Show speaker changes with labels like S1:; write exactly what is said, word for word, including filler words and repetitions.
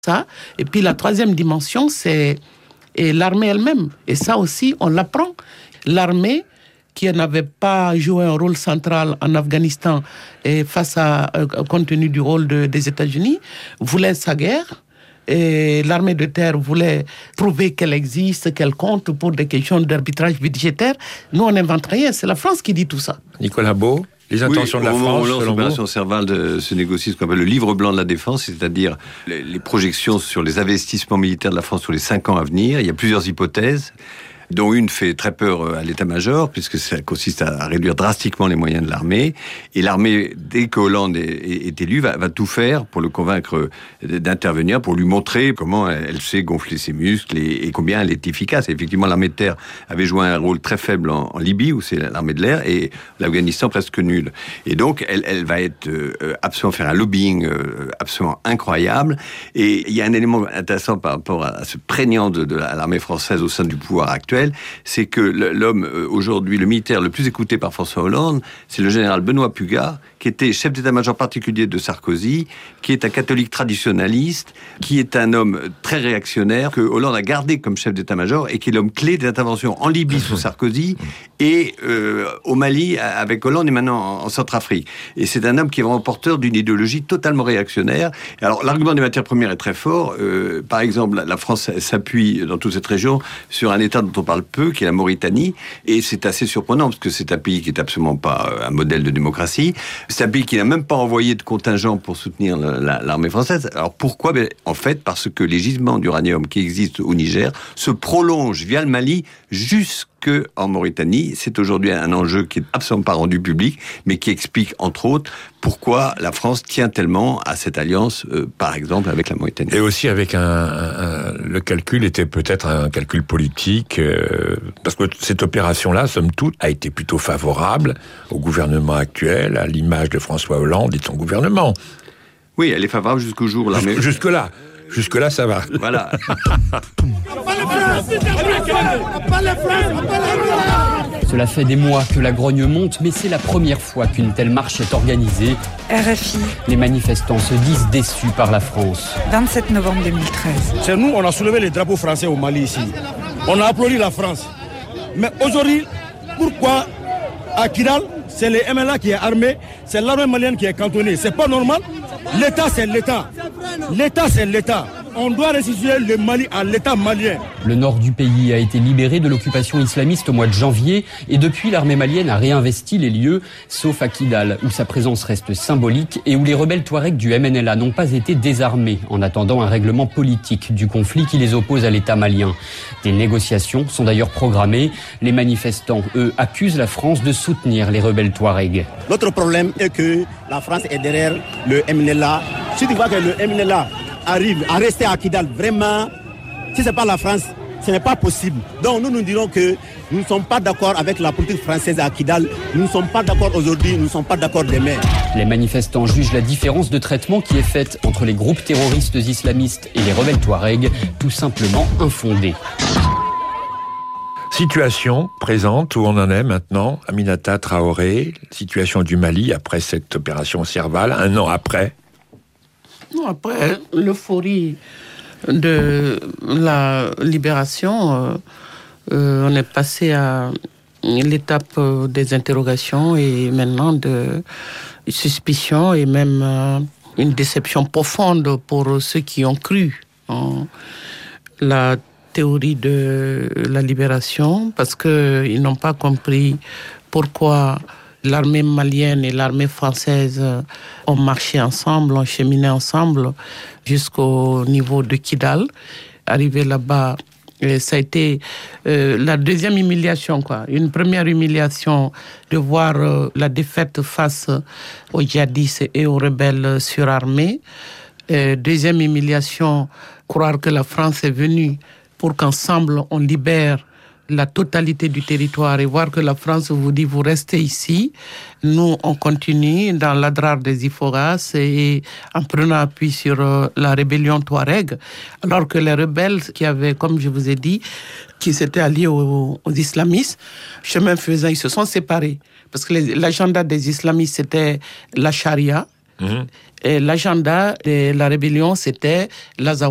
S1: Ça. Et puis la troisième dimension, c'est et l'armée elle-même. Et ça aussi, on l'apprend. L'armée, qui n'avait pas joué un rôle central en Afghanistan et face à, euh, compte tenu du rôle de, des États-Unis, voulait sa guerre. Et l'armée de terre voulait prouver qu'elle existe, qu'elle compte pour des questions d'arbitrage budgétaire. Nous, on n'invente rien. C'est la France qui dit tout ça.
S2: Nicolas Beau, les intentions
S3: oui,
S2: de la France,
S3: selon l'opération Serval de, se négocie ce qu'on appelle le livre blanc de la défense, c'est-à-dire les, les projections sur les investissements militaires de la France sur les cinq ans à venir. Il y a plusieurs hypothèses, dont une fait très peur à l'état-major, puisque ça consiste à réduire drastiquement les moyens de l'armée. Et l'armée, dès que Hollande est, est, est élu, va, va tout faire pour le convaincre d'intervenir, pour lui montrer comment elle sait gonfler ses muscles et, et combien elle est efficace. Et effectivement, l'armée de terre avait joué un rôle très faible en, en Libye, où c'est l'armée de l'air, et l'Afghanistan presque nul. Et donc, elle, elle va être euh, absolument faire un lobbying euh, absolument incroyable. Et il y a un élément intéressant par rapport à, à ce prégnant de, de l'armée française au sein du pouvoir actuel, c'est que l'homme, aujourd'hui, le militaire le plus écouté par François Hollande, c'est le général Benoît Pugat, qui était chef d'état-major particulier de Sarkozy, qui est un catholique traditionnaliste, qui est un homme très réactionnaire, que Hollande a gardé comme chef d'état-major, et qui est l'homme clé des interventions en Libye sous Sarkozy, et euh, au Mali avec Hollande, et maintenant en, en Centrafrique. Et c'est un homme qui est vraiment porteur d'une idéologie totalement réactionnaire. Alors, l'argument des matières premières est très fort. Euh, par exemple, la France s'appuie dans toute cette région sur un État dont on parle peu, qui est la Mauritanie, et c'est assez surprenant, parce que c'est un pays qui est absolument pas un modèle de démocratie. C'est un pays qui n'a même pas envoyé de contingent pour soutenir la, l'armée française. Alors pourquoi ? Ben, en fait, parce que les gisements d'uranium qui existent au Niger se prolongent via le Mali jusque en Mauritanie. C'est aujourd'hui un enjeu qui n'est absolument pas rendu public, mais qui explique, entre autres, pourquoi la France tient tellement à cette alliance, euh, par exemple, avec la Mauritanie.
S2: Et aussi avec un, un le calcul était peut-être un calcul politique, euh, parce que cette opération-là, somme toute, a été plutôt favorable au gouvernement actuel, à l'image de François Hollande et de son gouvernement.
S3: Oui, elle est favorable jusqu'au jour où l'armée...
S2: Jusque-là. Jusque-là, ça va.
S3: Voilà.
S4: Cela fait des mois que la grogne monte, mais c'est la première fois qu'une telle marche est organisée.
S5: R F I.
S4: Les manifestants se disent déçus par la France.
S5: vingt-sept novembre deux mille treize.
S6: C'est nous, on a soulevé les drapeaux français au Mali ici. On a applaudi la France. Mais aujourd'hui, pourquoi à Kidal, c'est les M L A qui est armé, c'est l'armée malienne qui est cantonnée. C'est pas normal. L'État, c'est l'État. L'État, c'est l'État. On doit restituer le Mali à l'État malien.
S4: Le nord du pays a été libéré de l'occupation islamiste au mois de janvier et depuis l'armée malienne a réinvesti les lieux, sauf à Kidal, où sa présence reste symbolique et où les rebelles Touaregs du M N L A n'ont pas été désarmés en attendant un règlement politique du conflit qui les oppose à l'État malien. Des négociations sont d'ailleurs programmées. Les manifestants, eux, accusent la France de soutenir les rebelles Touaregs.
S7: L'autre problème est que la France est derrière le M N L A. Si tu vois que le M N L A arrive à rester à Kidal, vraiment, si ce n'est pas la France, ce n'est pas possible. Donc nous nous dirons que nous ne sommes pas d'accord avec la politique française à Kidal. Nous ne sommes pas d'accord aujourd'hui, nous ne sommes pas d'accord demain.
S4: Les manifestants jugent la différence de traitement qui est faite entre les groupes terroristes islamistes et les rebelles Touaregs tout simplement infondée.
S2: Situation présente où on en est maintenant, Aminata Traoré, situation du Mali après cette opération Serval, un an après.
S1: Après l'euphorie de la libération, euh, euh, on est passé à l'étape des interrogations et maintenant de suspicion et même euh, une déception profonde pour ceux qui ont cru en la théorie de la libération parce qu'ils n'ont pas compris pourquoi l'armée malienne et l'armée française ont marché ensemble, ont cheminé ensemble jusqu'au niveau de Kidal. Arrivé là-bas, ça a été euh, la deuxième humiliation, quoi. Une première humiliation de voir euh, la défaite face aux djihadistes et aux rebelles surarmés. Euh, deuxième humiliation, croire que la France est venue pour qu'ensemble on libère la totalité du territoire et voir que la France vous dit vous restez ici, nous on continue dans l'adrar des Iforas et en prenant appui sur euh, la rébellion Touareg, alors que les rebelles qui avaient, comme je vous ai dit, qui s'étaient alliés aux, aux islamistes, chemin faisant, ils se sont séparés. Parce que les, l'agenda des islamistes c'était la charia, mmh. et l'agenda de la rébellion c'était l'Azawad.